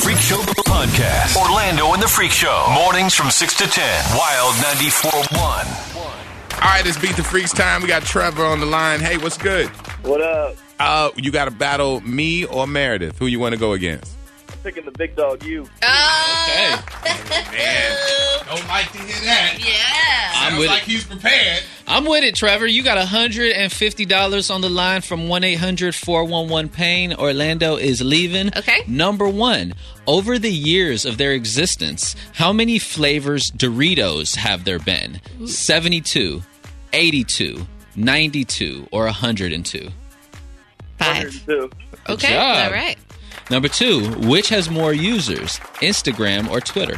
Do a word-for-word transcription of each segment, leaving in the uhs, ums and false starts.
Freak Show Podcast. Orlando and the Freak Show. Mornings from six to ten. Wild ninety-four point one. All right, it's Beat the Freaks time. We got Trevor on the line. Hey, what's good? What up? Uh, you got to battle me or Meredith. Who you want to go against? I'm picking the big dog, you. Oh. Okay. Man, don't like to hear that. Yeah. Sounds I'm with like it. he's prepared. I'm with it, Trevor. You got one hundred fifty dollars on the line from one eight hundred four one one pain. Orlando is leaving. Okay. Number one, over the years of their existence, how many flavors Doritos have there been? seventy-two, eighty-two, ninety-two, or one hundred two? Five. Two. Okay. job. All right. Number two, which has more users, Instagram or Twitter?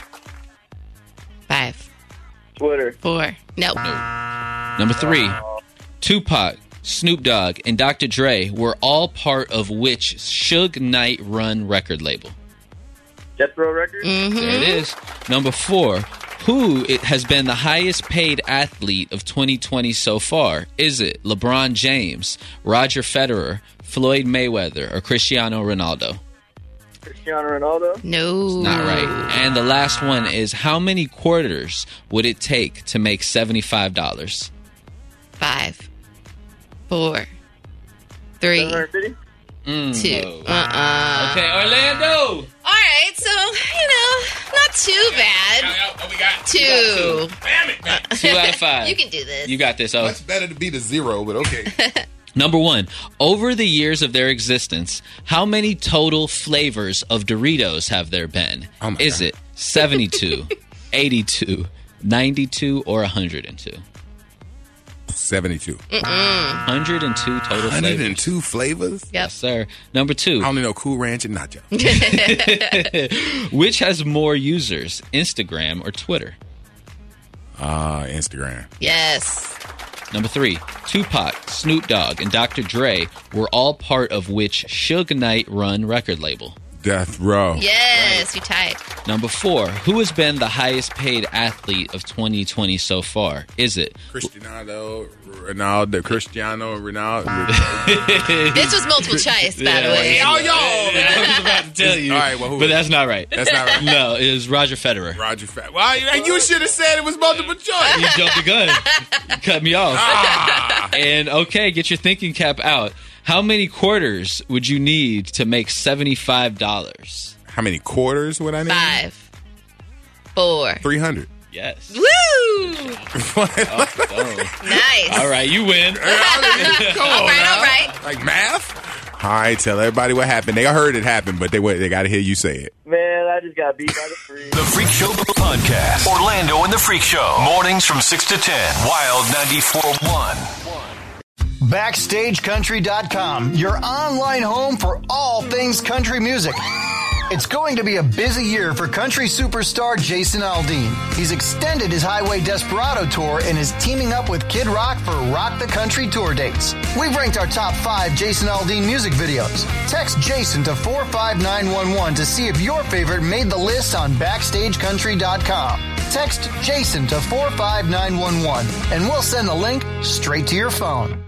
Five. Twitter. Four. Nope. Number three, Tupac, Snoop Dogg, and Doctor Dre were all part of which Suge Knight run record label? Death Row Records. Mm-hmm. There it is. Number four, who it has been the highest paid athlete of twenty twenty so far? Is it LeBron James, Roger Federer, Floyd Mayweather, or Cristiano Ronaldo? Cristiano Ronaldo. No. Not right. And the last one is, how many quarters would it take to make seventy-five dollars? Five. Four. Three. seven hundred fifty. Mm, Two. no. Uh-uh. Okay, Orlando. All right. So, you know, not too bad. What we got? Two. Damn it, man. Two out of five. You can do this. You got this. Oh. Much better to beat a zero, but okay. Number one, over the years of their existence, how many total flavors of Doritos have there been? Oh my Is God. it seventy-two, eighty-two, ninety-two, or one hundred two? seventy-two. one hundred two total one hundred flavors. two flavors? Yep. Yes, sir. Number two, I only know Cool Ranch and Nacho. which has more users, Instagram or Twitter? Ah, Instagram. Yes. Number three, Tupac, Snoop Dogg, and Doctor Dre were all part of which Suge Knight run record label? Death Row. Yes. You tied. Number four, who has been the highest paid athlete of twenty twenty so far? Is it Cristiano Ronaldo. Cristiano Ronaldo. This was multiple choice, by the way. Y'all, y'all. I was about to tell you. All right, well, who but is that's not right. That's not right. No, it was Roger Federer. Roger Fat. Well, you- you should have said it was multiple choice. You jumped the gun. You cut me off. Ah. And okay, get your thinking cap out. How many quarters would you need to make seventy-five dollars? How many quarters would I need? Five. Four. three hundred. Yes. Woo! Oh. Nice. All right, you win. Come on, All right, now. all right. Like math? All right, tell everybody what happened. They heard it happen, but they they got to hear you say it. Man, I just got beat by the freak. The Freak Show Podcast. Orlando and the Freak Show. Mornings from six to ten. Wild ninety-four point one. Backstage Country dot com, your online home for all things country music. It's going to be a busy year for country superstar Jason Aldean. He's extended his Highway Desperado tour and is teaming up with Kid Rock for Rock the Country tour dates. We've ranked our top five Jason Aldean music videos. Text Jason to four five nine one one to see if your favorite made the list on Backstage Country dot com. Text Jason to four five nine one one and we'll send the link straight to your phone.